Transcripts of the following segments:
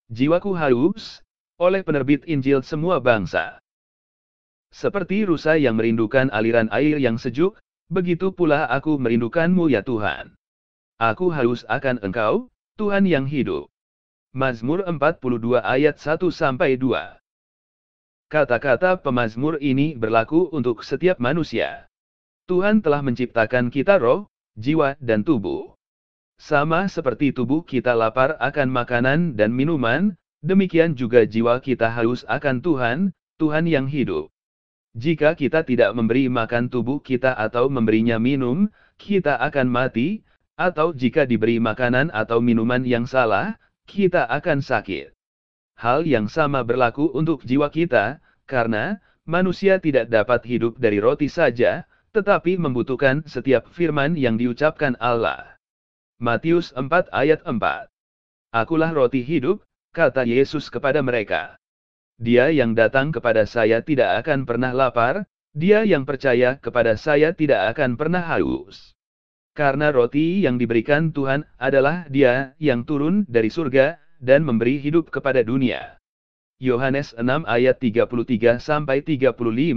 Jiwaku haus, oleh penerbit Injil semua bangsa. Seperti rusa yang merindukan aliran air yang sejuk, begitu pula aku merindukanmu ya Tuhan. Aku haus akan Engkau, Tuhan yang hidup. Mazmur 42 ayat 1-2. Kata-kata pemazmur ini berlaku untuk setiap manusia. Tuhan telah menciptakan kita roh, jiwa dan tubuh. Sama seperti tubuh kita lapar akan makanan dan minuman, demikian juga jiwa kita haus akan Tuhan, Tuhan yang hidup. Jika kita tidak memberi makan tubuh kita atau memberinya minum, kita akan mati, atau jika diberi makanan atau minuman yang salah, kita akan sakit. Hal yang sama berlaku untuk jiwa kita, karena manusia tidak dapat hidup dari roti saja, tetapi membutuhkan setiap firman yang diucapkan Allah. Matius 4 ayat 4. Akulah roti hidup, kata Yesus kepada mereka. Dia yang datang kepada saya tidak akan pernah lapar, dia yang percaya kepada saya tidak akan pernah haus. Karena roti yang diberikan Tuhan adalah Dia yang turun dari surga dan memberi hidup kepada dunia. Yohanes 6 ayat 33-35.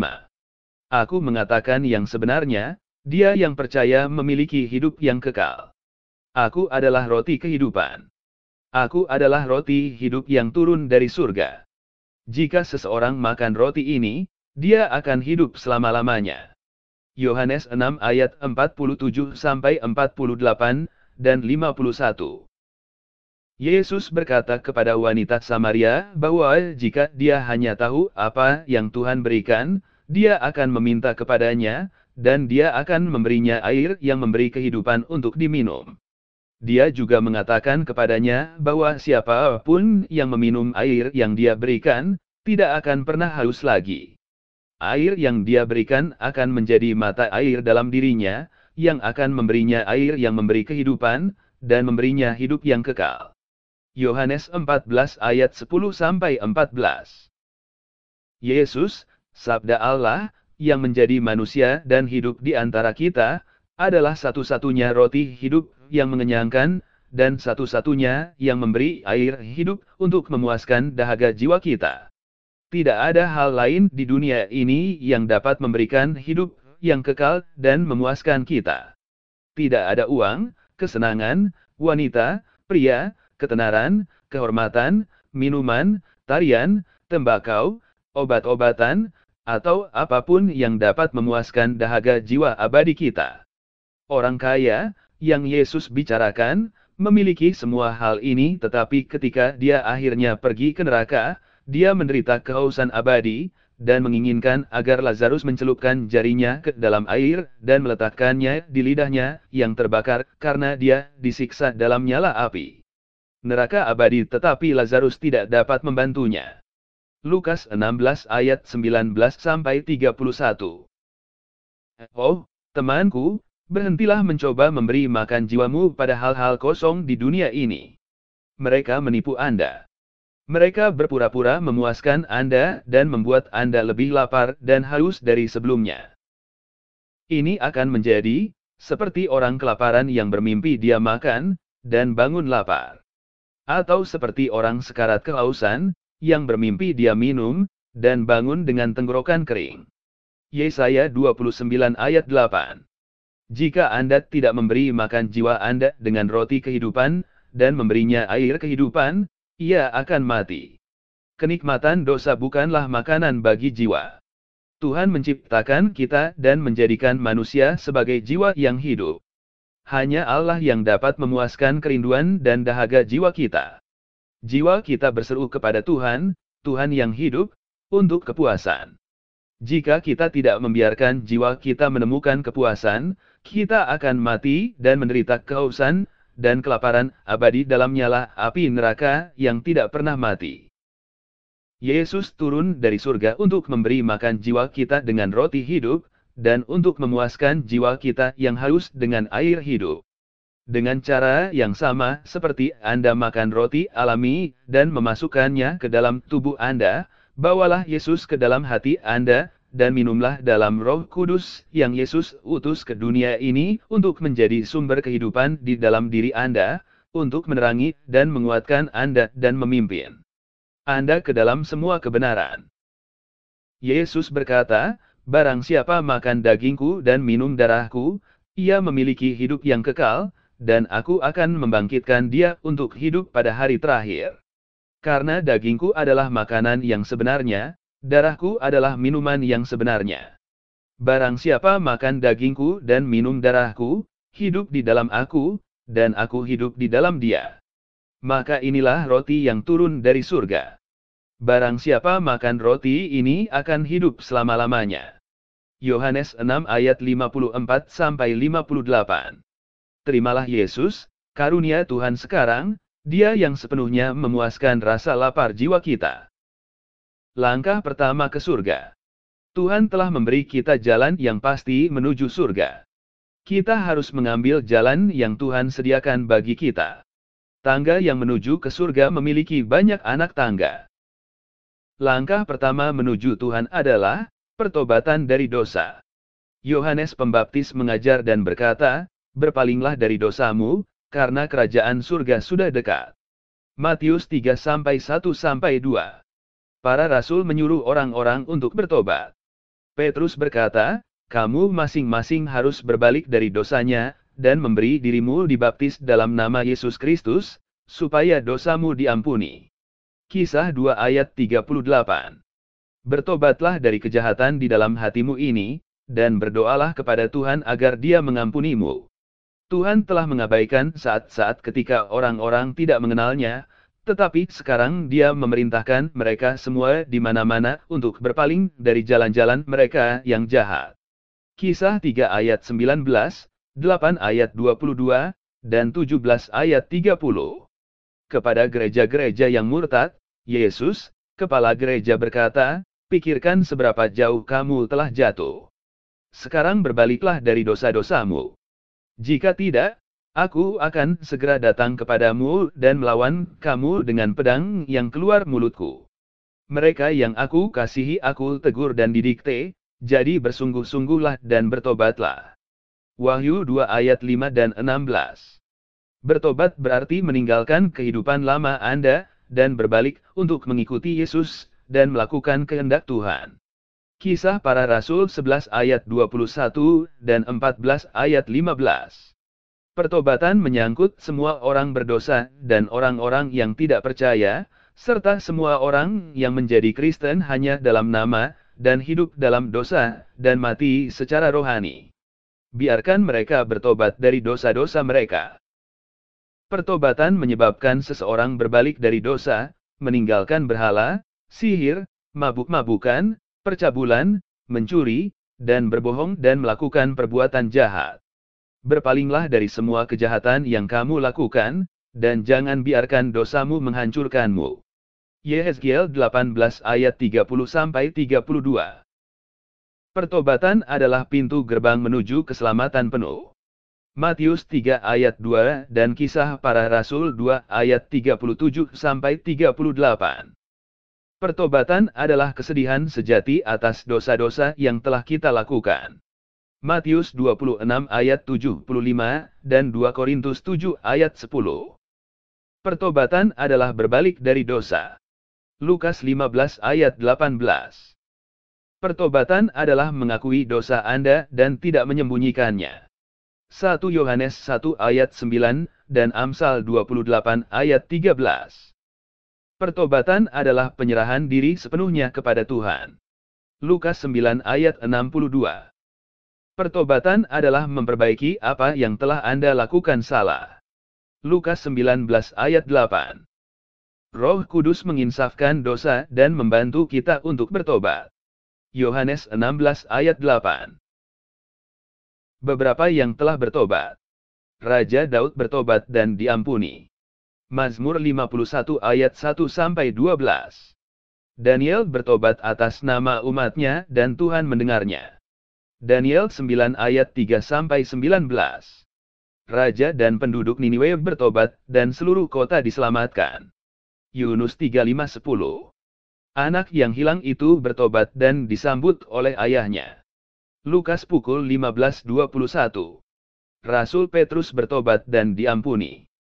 Aku mengatakan yang sebenarnya, dia yang percaya memiliki hidup yang kekal. Aku adalah roti kehidupan. Aku adalah roti hidup yang turun dari surga. Jika seseorang makan roti ini, dia akan hidup selama-lamanya. Yohanes 6 ayat 47-48 dan 51. Yesus berkata kepada wanita Samaria bahwa jika dia hanya tahu apa yang Tuhan berikan, dia akan meminta kepadanya, dan dia akan memberinya air yang memberi kehidupan untuk diminum. Dia juga mengatakan kepadanya bahwa siapapun yang meminum air yang dia berikan, tidak akan pernah haus lagi. Air yang dia berikan akan menjadi mata air dalam dirinya, yang akan memberinya air yang memberi kehidupan, dan memberinya hidup yang kekal. Yohanes 14 ayat 10-14. Yesus, Sabda Allah, yang menjadi manusia dan hidup di antara kita, adalah satu-satunya roti hidup yang mengenyangkan, dan satu-satunya yang memberi air hidup untuk memuaskan dahaga jiwa kita. Tidak ada hal lain di dunia ini yang dapat memberikan hidup yang kekal dan memuaskan kita. Tidak ada uang, kesenangan, wanita, pria, ketenaran, kehormatan, minuman, tarian, tembakau, obat-obatan, atau apapun yang dapat memuaskan dahaga jiwa abadi kita. Orang kaya, yang Yesus bicarakan, memiliki semua hal ini tetapi ketika dia akhirnya pergi ke neraka, dia menderita kehausan abadi, dan menginginkan agar Lazarus mencelupkan jarinya ke dalam air dan meletakkannya di lidahnya yang terbakar karena dia disiksa dalam nyala api. Neraka abadi tetapi Lazarus tidak dapat membantunya. Lukas 16 ayat 19-31. Oh, temanku, berhentilah mencoba memberi makan jiwamu pada hal-hal kosong di dunia ini. Mereka menipu Anda. Mereka berpura-pura memuaskan Anda dan membuat Anda lebih lapar dan haus dari sebelumnya. Ini akan menjadi seperti orang kelaparan yang bermimpi dia makan dan bangun lapar. Atau seperti orang sekarat kehausan, yang bermimpi dia minum, dan bangun dengan tenggorokan kering. Yesaya 29 ayat 8. Jika Anda tidak memberi makan jiwa Anda dengan roti kehidupan, dan memberinya air kehidupan, ia akan mati. Kenikmatan dosa bukanlah makanan bagi jiwa. Tuhan menciptakan kita dan menjadikan manusia sebagai jiwa yang hidup. Hanya Allah yang dapat memuaskan kerinduan dan dahaga jiwa kita. Jiwa kita berseru kepada Tuhan, Tuhan yang hidup, untuk kepuasan. Jika kita tidak membiarkan jiwa kita menemukan kepuasan, kita akan mati dan menderita kehausan dan kelaparan abadi dalam nyala api neraka yang tidak pernah mati. Yesus turun dari surga untuk memberi makan jiwa kita dengan roti hidup, dan untuk memuaskan jiwa kita yang haus dengan air hidup. Dengan cara yang sama seperti Anda makan roti alami dan memasukkannya ke dalam tubuh Anda, bawalah Yesus ke dalam hati Anda, dan minumlah dalam Roh Kudus yang Yesus utus ke dunia ini untuk menjadi sumber kehidupan di dalam diri Anda, untuk menerangi dan menguatkan Anda dan memimpin Anda ke dalam semua kebenaran. Yesus berkata, "Barang siapa makan dagingku dan minum darahku, ia memiliki hidup yang kekal, dan aku akan membangkitkan dia untuk hidup pada hari terakhir. Karena dagingku adalah makanan yang sebenarnya, darahku adalah minuman yang sebenarnya. Barang siapa makan dagingku dan minum darahku, hidup di dalam aku, dan aku hidup di dalam dia. Maka inilah roti yang turun dari surga. Barang siapa makan roti ini akan hidup selama-lamanya." Yohanes 6 ayat 54-58. Terimalah Yesus, karunia Tuhan sekarang, Dia yang sepenuhnya memuaskan rasa lapar jiwa kita. Langkah pertama ke surga. Tuhan telah memberi kita jalan yang pasti menuju surga. Kita harus mengambil jalan yang Tuhan sediakan bagi kita. Tangga yang menuju ke surga memiliki banyak anak tangga. Langkah pertama menuju Tuhan adalah pertobatan dari dosa. Yohanes Pembaptis mengajar dan berkata, "Berpalinglah dari dosamu, karena kerajaan surga sudah dekat." Matius 3-1-2. Para rasul menyuruh orang-orang untuk bertobat. Petrus berkata, "Kamu masing-masing harus berbalik dari dosanya, dan memberi dirimu dibaptis dalam nama Yesus Kristus, supaya dosamu diampuni." Kisah 2 ayat 38. Bertobatlah dari kejahatan di dalam hatimu ini, dan berdoalah kepada Tuhan agar Dia mengampunimu. Tuhan telah mengabaikan saat-saat ketika orang-orang tidak mengenalnya, tetapi sekarang Dia memerintahkan mereka semua di mana-mana untuk berpaling dari jalan-jalan mereka yang jahat. Kisah 3 ayat 19, 8 ayat 22, dan 17 ayat 30. Kepada gereja-gereja yang murtad, Yesus, kepala gereja berkata, "Pikirkan seberapa jauh kamu telah jatuh. Sekarang berbaliklah dari dosa-dosamu. Jika tidak, aku akan segera datang kepadamu dan melawan kamu dengan pedang yang keluar mulutku. Mereka yang aku kasihi aku tegur dan didikte, jadi bersungguh-sungguhlah dan bertobatlah." Wahyu 2 ayat 5 dan 16. Bertobat berarti meninggalkan kehidupan lama Anda, dan berbalik untuk mengikuti Yesus, dan melakukan kehendak Tuhan. Kisah Para Rasul 11 ayat 21, dan 14 ayat 15. Pertobatan menyangkut semua orang berdosa, dan orang-orang yang tidak percaya, serta semua orang yang menjadi Kristen hanya dalam nama, dan hidup dalam dosa, dan mati secara rohani. Biarkan mereka bertobat dari dosa-dosa mereka. Pertobatan menyebabkan seseorang berbalik dari dosa, meninggalkan berhala, sihir, mabuk-mabukan, percabulan, mencuri, dan berbohong dan melakukan perbuatan jahat. Berpalinglah dari semua kejahatan yang kamu lakukan, dan jangan biarkan dosamu menghancurkanmu. Yehezkiel 18 ayat 30-32. Pertobatan adalah pintu gerbang menuju keselamatan penuh. Matius 3 ayat 2 dan Kisah Para Rasul 2 ayat 37-38. Pertobatan adalah kesedihan sejati atas dosa-dosa yang telah kita lakukan. Matius 26 ayat 75 dan 2 Korintus 7 ayat 10. Pertobatan adalah berbalik dari dosa. Lukas 15 ayat 18. Pertobatan adalah mengakui dosa Anda dan tidak menyembunyikannya. 1 Yohanes 1 ayat 9, dan Amsal 28 ayat 13. Pertobatan adalah penyerahan diri sepenuhnya kepada Tuhan. Lukas 9 ayat 62. Pertobatan adalah memperbaiki apa yang telah Anda lakukan salah. Lukas 19 ayat 8. Roh Kudus menginsafkan dosa dan membantu kita untuk bertobat. Yohanes 16 ayat 8. Beberapa yang telah bertobat. Raja Daud bertobat dan diampuni. Mazmur 51 ayat 1-12. Daniel bertobat atas nama umatnya dan Tuhan mendengarnya. Daniel 9 ayat 3-19. Raja dan penduduk Niniwe bertobat dan seluruh kota diselamatkan. Yunus 3:5-10. Anak yang hilang itu bertobat dan disambut oleh ayahnya. Lukas pukul 15:21. Rasul Petrus bertobat dan diampuni.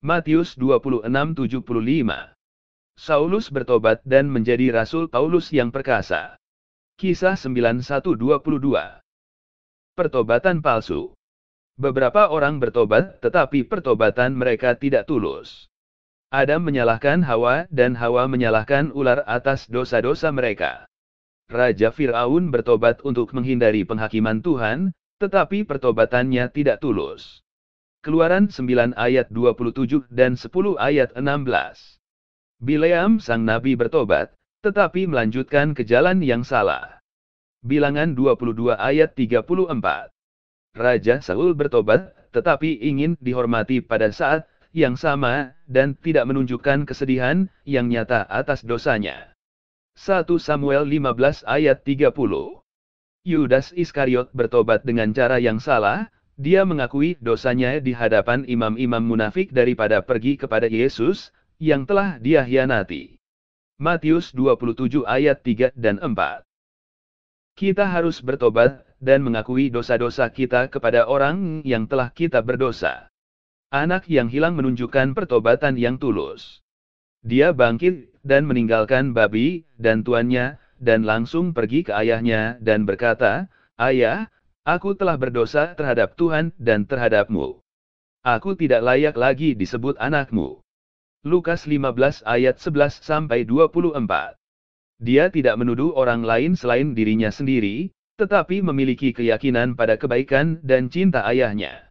Matius 26:75. Saulus bertobat dan menjadi Rasul Paulus yang perkasa. Kisah 91:22. Pertobatan palsu. Beberapa orang bertobat, tetapi pertobatan mereka tidak tulus. Adam menyalahkan Hawa dan Hawa menyalahkan ular atas dosa-dosa mereka. Raja Firaun bertobat untuk menghindari penghakiman Tuhan, tetapi pertobatannya tidak tulus. Keluaran 9 ayat 27 dan 10 ayat 16. Bileam sang nabi bertobat, tetapi melanjutkan ke jalan yang salah. Bilangan 22 ayat 34. Raja Saul bertobat, tetapi ingin dihormati pada saat yang sama, dan tidak menunjukkan kesedihan yang nyata atas dosanya. 1 Samuel 15 ayat 30. Yudas Iskariot bertobat dengan cara yang salah, dia mengakui dosanya di hadapan imam-imam munafik daripada pergi kepada Yesus, yang telah dia hianati. Matius 27 ayat 3 dan 4. Kita harus bertobat dan mengakui dosa-dosa kita kepada orang yang telah kita berdosa. Anak yang hilang menunjukkan pertobatan yang tulus. Dia bangkit dan meninggalkan babi dan tuannya, dan langsung pergi ke ayahnya dan berkata, "Ayah, aku telah berdosa terhadap Tuhan dan terhadapmu. Aku tidak layak lagi disebut anakmu." Lukas 15 ayat 11-24. Dia tidak menuduh orang lain selain dirinya sendiri, tetapi memiliki keyakinan pada kebaikan dan cinta ayahnya.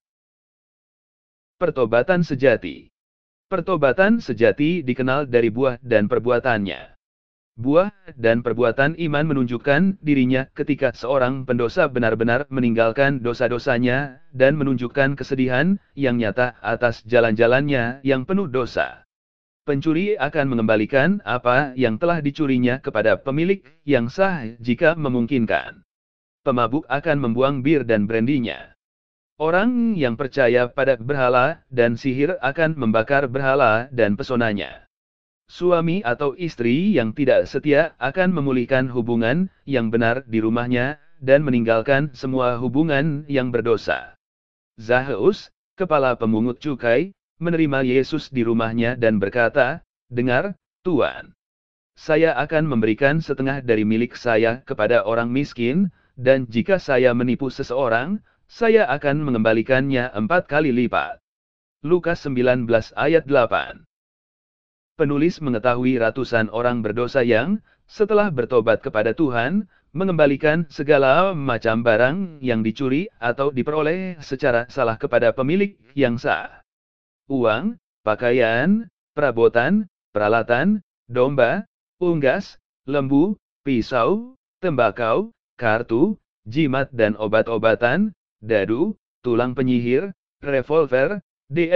Pertobatan sejati. Pertobatan sejati dikenal dari buah dan perbuatannya. Buah dan perbuatan iman menunjukkan dirinya ketika seorang pendosa benar-benar meninggalkan dosa-dosanya, dan menunjukkan kesedihan yang nyata atas jalan-jalannya yang penuh dosa. Pencuri akan mengembalikan apa yang telah dicurinya kepada pemilik yang sah jika memungkinkan. Pemabuk akan membuang bir dan brandinya. Orang yang percaya pada berhala dan sihir akan membakar berhala dan pesonanya. Suami atau istri yang tidak setia akan memulihkan hubungan yang benar di rumahnya, dan meninggalkan semua hubungan yang berdosa. Zakheus, kepala pemungut cukai, menerima Yesus di rumahnya dan berkata, "Dengar, Tuan. Saya akan memberikan setengah dari milik saya kepada orang miskin, dan jika saya menipu seseorang, saya akan mengembalikannya 4 kali lipat." Lukas 19 ayat 8. Penulis mengetahui ratusan orang berdosa yang, setelah bertobat kepada Tuhan, mengembalikan segala macam barang yang dicuri atau diperoleh secara salah kepada pemilik yang sah. Uang, pakaian, perabotan, peralatan, domba, unggas, lembu, pisau, tembakau, kartu, jimat dan obat-obatan, dadu, tulang penyihir, revolver,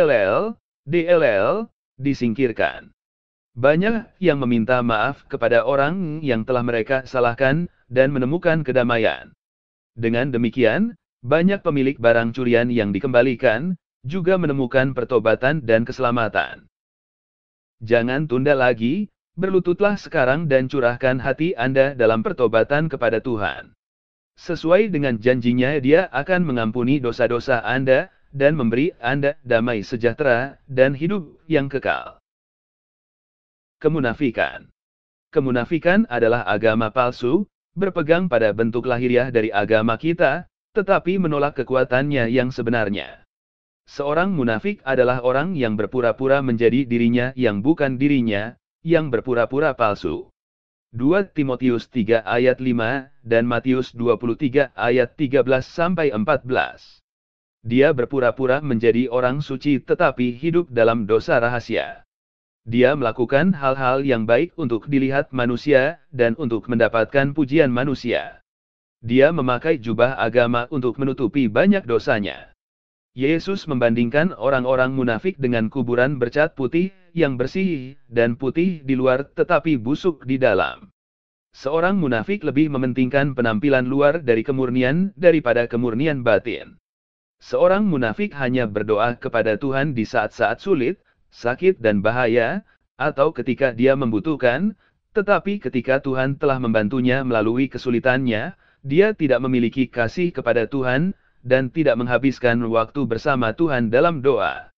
DLL, disingkirkan. Banyak yang meminta maaf kepada orang yang telah mereka salahkan, dan menemukan kedamaian. Dengan demikian, banyak pemilik barang curian yang dikembalikan, juga menemukan pertobatan dan keselamatan. Jangan tunda lagi, berlututlah sekarang dan curahkan hati Anda dalam pertobatan kepada Tuhan. Sesuai dengan janjinya, Dia akan mengampuni dosa-dosa Anda, dan memberi Anda damai sejahtera, dan hidup yang kekal. Kemunafikan. Kemunafikan adalah agama palsu, berpegang pada bentuk lahiriah dari agama kita, tetapi menolak kekuatannya yang sebenarnya. Seorang munafik adalah orang yang berpura-pura menjadi dirinya yang bukan dirinya, yang berpura-pura palsu. 2 Timotius 3 ayat 5, dan Matius 23 ayat 13-14. Dia berpura-pura menjadi orang suci tetapi hidup dalam dosa rahasia. Dia melakukan hal-hal yang baik untuk dilihat manusia, dan untuk mendapatkan pujian manusia. Dia memakai jubah agama untuk menutupi banyak dosanya. Yesus membandingkan orang-orang munafik dengan kuburan bercat putih, yang bersih dan putih di luar tetapi busuk di dalam. Seorang munafik lebih mementingkan penampilan luar dari kemurnian daripada kemurnian batin. Seorang munafik hanya berdoa kepada Tuhan di saat-saat sulit, sakit dan bahaya, atau ketika dia membutuhkan, tetapi ketika Tuhan telah membantunya melalui kesulitannya, dia tidak memiliki kasih kepada Tuhan, dan tidak menghabiskan waktu bersama Tuhan dalam doa.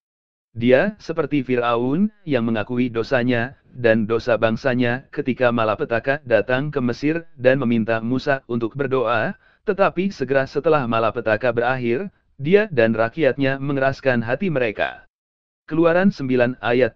Dia seperti Firaun yang mengakui dosanya dan dosa bangsanya ketika malapetaka datang ke Mesir dan meminta Musa untuk berdoa, tetapi segera setelah malapetaka berakhir, dia dan rakyatnya mengeraskan hati mereka. Keluaran 9 ayat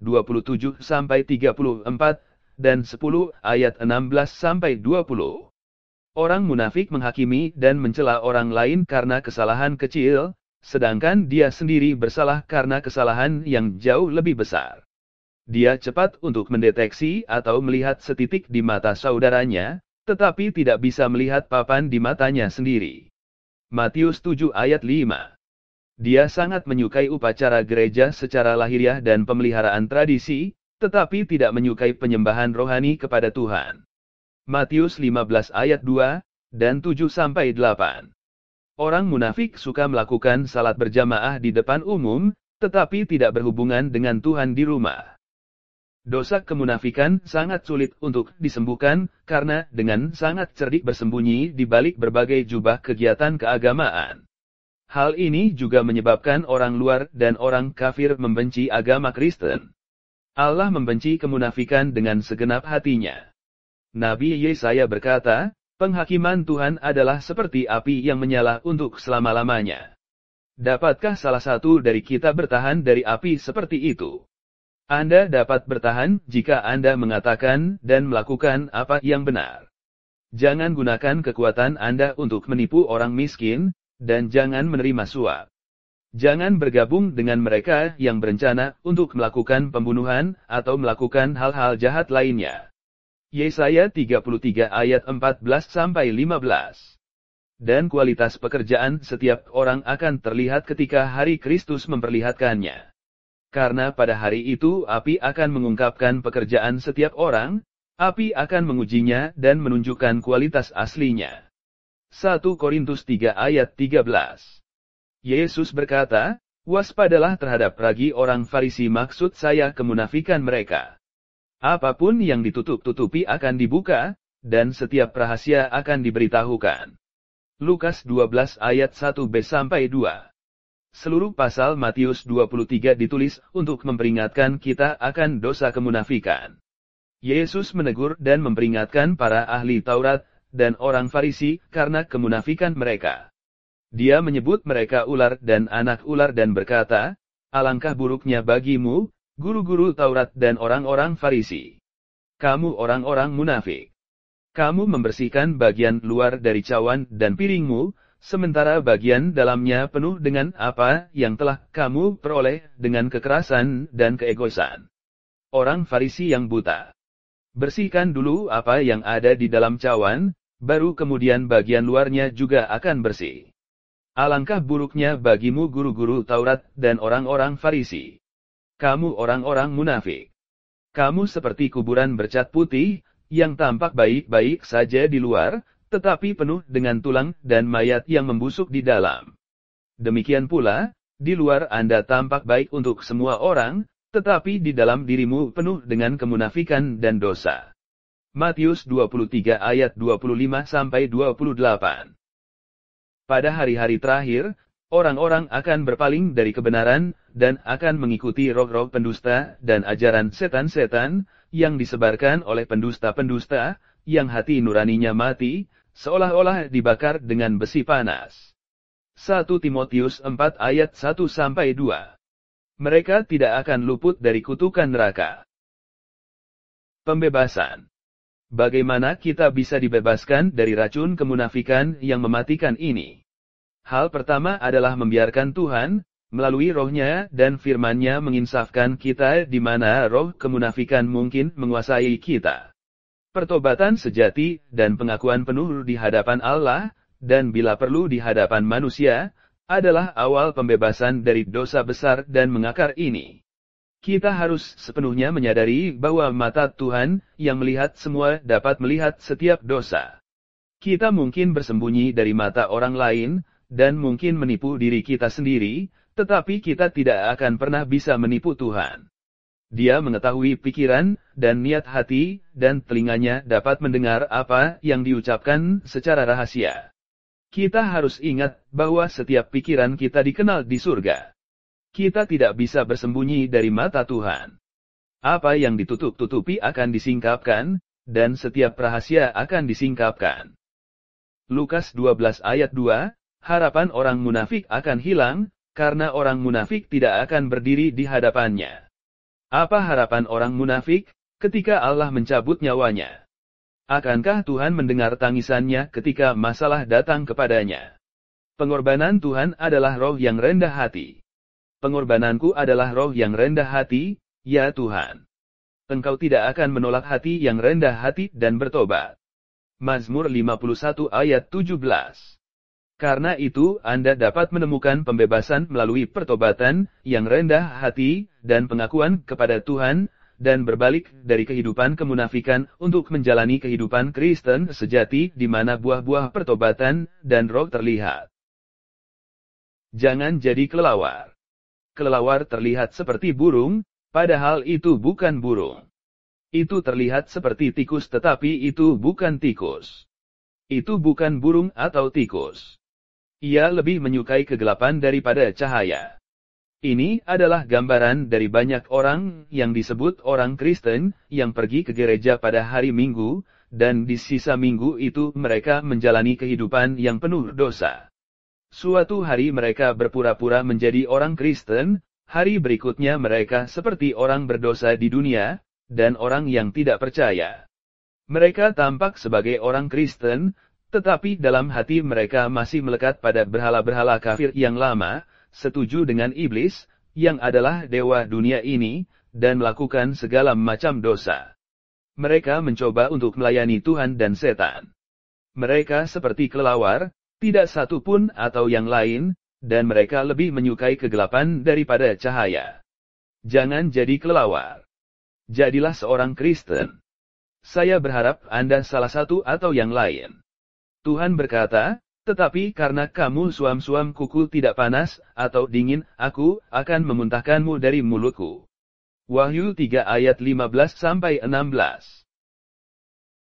27-34, dan 10 ayat 16-20. Orang munafik menghakimi dan mencela orang lain karena kesalahan kecil, sedangkan dia sendiri bersalah karena kesalahan yang jauh lebih besar. Dia cepat untuk mendeteksi atau melihat setitik di mata saudaranya, tetapi tidak bisa melihat papan di matanya sendiri. Matius 7 ayat 5. Dia sangat menyukai upacara gereja secara lahiriah dan pemeliharaan tradisi, tetapi tidak menyukai penyembahan rohani kepada Tuhan. Matius 15 ayat 2, dan 7-8. Orang munafik suka melakukan salat berjamaah di depan umum, tetapi tidak berhubungan dengan Tuhan di rumah. Dosa kemunafikan sangat sulit untuk disembuhkan, karena dengan sangat cerdik bersembunyi di balik berbagai jubah kegiatan keagamaan. Hal ini juga menyebabkan orang luar dan orang kafir membenci agama Kristen. Allah membenci kemunafikan dengan segenap hatinya. Nabi Yesaya berkata, "Penghakiman Tuhan adalah seperti api yang menyala untuk selama-lamanya." Dapatkah salah satu dari kita bertahan dari api seperti itu? Anda dapat bertahan jika Anda mengatakan dan melakukan apa yang benar. Jangan gunakan kekuatan Anda untuk menipu orang miskin, dan jangan menerima suap. Jangan bergabung dengan mereka yang berencana untuk melakukan pembunuhan atau melakukan hal-hal jahat lainnya. Yesaya 33 ayat 14-15. Dan kualitas pekerjaan setiap orang akan terlihat ketika hari Kristus memperlihatkannya. Karena pada hari itu api akan mengungkapkan pekerjaan setiap orang, api akan mengujinya dan menunjukkan kualitas aslinya. 1 Korintus 3 ayat 13. Yesus berkata, "Waspadalah terhadap ragi orang Farisi, maksud saya kemunafikan mereka. Apapun yang ditutup-tutupi akan dibuka, dan setiap rahasia akan diberitahukan." Lukas 12 ayat 1b-2. Seluruh pasal Matius 23 ditulis untuk memperingatkan kita akan dosa kemunafikan. Yesus menegur dan memperingatkan para ahli Taurat dan orang Farisi karena kemunafikan mereka. Dia menyebut mereka ular dan anak ular dan berkata, "Alangkah buruknya bagimu, guru-guru Taurat dan orang-orang Farisi. Kamu orang-orang munafik. Kamu membersihkan bagian luar dari cawan dan piringmu, sementara bagian dalamnya penuh dengan apa yang telah kamu peroleh dengan kekerasan dan keegoisan. Orang Farisi yang buta. Bersihkan dulu apa yang ada di dalam cawan, baru kemudian bagian luarnya juga akan bersih. Alangkah buruknya bagimu guru-guru Taurat dan orang-orang Farisi. Kamu orang-orang munafik. Kamu seperti kuburan bercat putih, yang tampak baik-baik saja di luar, tetapi penuh dengan tulang dan mayat yang membusuk di dalam. Demikian pula, di luar Anda tampak baik untuk semua orang, tetapi di dalam dirimu penuh dengan kemunafikan dan dosa." Matius 23 ayat 25-28. Pada hari-hari terakhir, orang-orang akan berpaling dari kebenaran, dan akan mengikuti roh-roh pendusta dan ajaran setan-setan, yang disebarkan oleh pendusta-pendusta, yang hati nuraninya mati, seolah-olah dibakar dengan besi panas. 1 Timotius 4 ayat 1-2. Mereka tidak akan luput dari kutukan neraka. Pembebasan. Bagaimana kita bisa dibebaskan dari racun kemunafikan yang mematikan ini? Hal pertama adalah membiarkan Tuhan, melalui rohnya dan firman-Nya menginsafkan kita di mana roh kemunafikan mungkin menguasai kita. Pertobatan sejati dan pengakuan penuh di hadapan Allah, dan bila perlu di hadapan manusia, adalah awal pembebasan dari dosa besar dan mengakar ini. Kita harus sepenuhnya menyadari bahwa mata Tuhan, yang melihat semua, dapat melihat setiap dosa. Kita mungkin bersembunyi dari mata orang lain, dan mungkin menipu diri kita sendiri, tetapi kita tidak akan pernah bisa menipu Tuhan. Dia mengetahui pikiran dan niat hati, dan telinganya dapat mendengar apa yang diucapkan secara rahasia. Kita harus ingat bahwa setiap pikiran kita dikenal di surga. Kita tidak bisa bersembunyi dari mata Tuhan. Apa yang ditutup-tutupi akan disingkapkan, dan setiap rahasia akan disingkapkan. Lukas 12 ayat 2, harapan orang munafik akan hilang, karena orang munafik tidak akan berdiri di hadapannya. Apa harapan orang munafik, ketika Allah mencabut nyawanya? Akankah Tuhan mendengar tangisannya ketika masalah datang kepadanya? Pengorbanan Tuhan adalah roh yang rendah hati. Pengorbananku adalah roh yang rendah hati, ya Tuhan. Engkau tidak akan menolak hati yang rendah hati dan bertobat. Mazmur 51 ayat 17. Karena itu Anda dapat menemukan pembebasan melalui pertobatan yang rendah hati dan pengakuan kepada Tuhan, dan berbalik dari kehidupan kemunafikan untuk menjalani kehidupan Kristen sejati di mana buah-buah pertobatan dan roh terlihat. Jangan jadi kelelawar. Kelelawar terlihat seperti burung, padahal itu bukan burung. Itu terlihat seperti tikus tetapi itu bukan tikus. Itu bukan burung atau tikus. Ia lebih menyukai kegelapan daripada cahaya. Ini adalah gambaran dari banyak orang yang disebut orang Kristen, yang pergi ke gereja pada hari Minggu, dan di sisa minggu itu mereka menjalani kehidupan yang penuh dosa. Suatu hari mereka berpura-pura menjadi orang Kristen, hari berikutnya mereka seperti orang berdosa di dunia, dan orang yang tidak percaya. Mereka tampak sebagai orang Kristen, tetapi dalam hati mereka masih melekat pada berhala-berhala kafir yang lama, setuju dengan iblis, yang adalah dewa dunia ini, dan melakukan segala macam dosa. Mereka mencoba untuk melayani Tuhan dan setan. Mereka seperti kelelawar, tidak satu pun atau yang lain, dan mereka lebih menyukai kegelapan daripada cahaya. Jangan jadi kelelawar. Jadilah seorang Kristen. Saya berharap Anda salah satu atau yang lain. Tuhan berkata, tetapi karena kamu suam-suam kuku tidak panas atau dingin, aku akan memuntahkanmu dari mulutku. Wahyu 3 ayat 15-16.